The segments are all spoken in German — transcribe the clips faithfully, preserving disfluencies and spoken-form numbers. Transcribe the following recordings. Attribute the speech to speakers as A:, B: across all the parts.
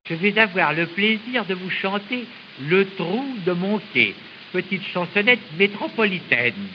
A: Je vais avoir le plaisir de vous chanter Le Trou de mon quai, petite chansonnette métropolitaine.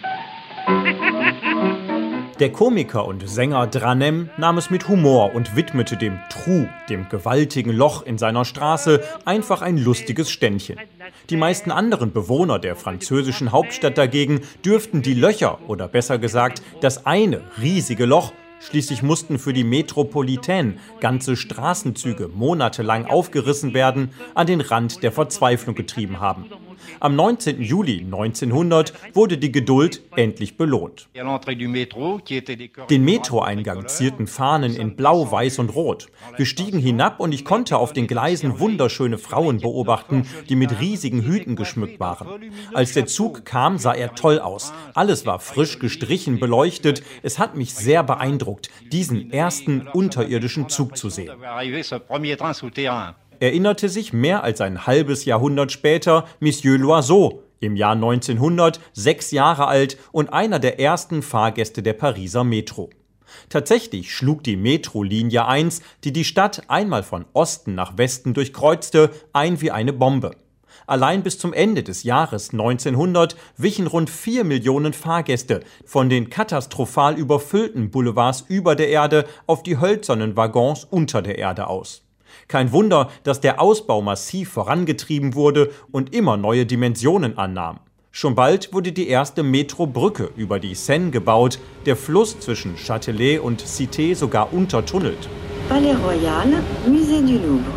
B: Der Komiker und Sänger Dranem nahm es mit Humor und widmete dem Trou, dem gewaltigen Loch in seiner Straße, einfach ein lustiges Ständchen. Die meisten anderen Bewohner der französischen Hauptstadt dagegen dürften die Löcher, oder besser gesagt das eine riesige Loch, schließlich mussten für die Métropolitaine ganze Straßenzüge monatelang aufgerissen werden, an den Rand der Verzweiflung getrieben haben. Am neunzehnten Juli neunzehnhundert wurde die Geduld endlich belohnt. Den Metroeingang zierten Fahnen in Blau, Weiß und Rot. Wir stiegen hinab und ich konnte auf den Gleisen wunderschöne Frauen beobachten, die mit riesigen Hüten geschmückt waren. Als der Zug kam, sah er toll aus. Alles war frisch gestrichen, beleuchtet. Es hat mich sehr beeindruckt, diesen ersten unterirdischen Zug zu sehen. Erinnerte sich mehr als ein halbes Jahrhundert später Monsieur Loiseau, im Jahr neunzehnhundert, sechs Jahre alt und einer der ersten Fahrgäste der Pariser Metro. Tatsächlich schlug die Metrolinie eins, die die Stadt einmal von Osten nach Westen durchkreuzte, ein wie eine Bombe. Allein bis zum Ende des Jahres neunzehnhundert wichen rund vier Millionen Fahrgäste von den katastrophal überfüllten Boulevards über der Erde auf die hölzernen Waggons unter der Erde aus. Kein Wunder, dass der Ausbau massiv vorangetrieben wurde und immer neue Dimensionen annahm. Schon bald wurde die erste Metrobrücke über die Seine gebaut, der Fluss zwischen Châtelet und Cité sogar untertunnelt.
C: Palais Royal, Musée du Louvre.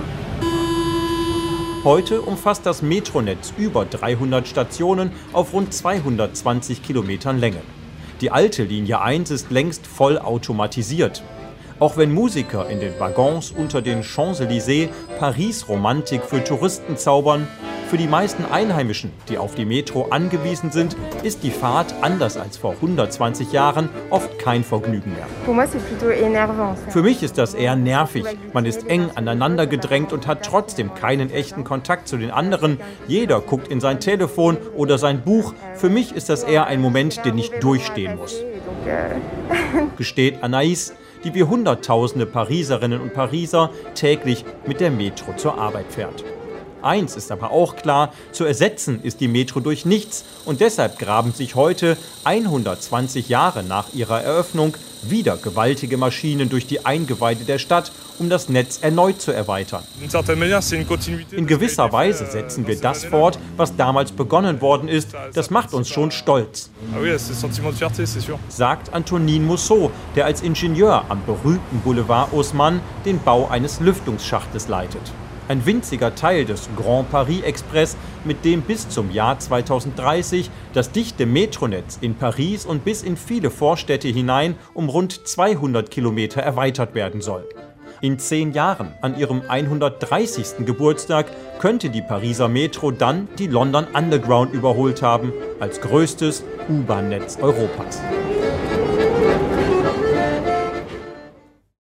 B: Heute umfasst das Metronetz über dreihundert Stationen auf rund zweihundertzwanzig Kilometern Länge. Die alte Linie eins ist längst voll automatisiert. Auch wenn Musiker in den Waggons unter den Champs-Élysées Paris-Romantik für Touristen zaubern, für die meisten Einheimischen, die auf die Metro angewiesen sind, ist die Fahrt, anders als vor hundertzwanzig Jahren, oft kein Vergnügen mehr. Für mich ist das eher nervig. Man ist eng aneinander gedrängt und hat trotzdem keinen echten Kontakt zu den anderen. Jeder guckt in sein Telefon oder sein Buch. Für mich ist das eher ein Moment, den ich durchstehen muss. Gesteht Anaïs, die wie Hunderttausende Pariserinnen und Pariser täglich mit der Metro zur Arbeit fährt. Eins ist aber auch klar, zu ersetzen ist die Metro durch nichts und deshalb graben sich heute, hundertzwanzig Jahre nach ihrer Eröffnung, wieder gewaltige Maschinen durch die Eingeweide der Stadt, um das Netz erneut zu erweitern. In gewisser Weise setzen wir das fort, was damals begonnen worden ist. Das macht uns schon stolz, sagt Antonin Mousseau, der als Ingenieur am berühmten Boulevard Haussmann den Bau eines Lüftungsschachtes leitet. Ein winziger Teil des Grand Paris Express, mit dem bis zum Jahr zweitausenddreißig das dichte Metronetz in Paris und bis in viele Vorstädte hinein um rund zweihundert Kilometer erweitert werden soll. In zehn Jahren, an ihrem hundertdreißigsten Geburtstag, könnte die Pariser Metro dann die London Underground überholt haben, als größtes U-Bahn-Netz Europas.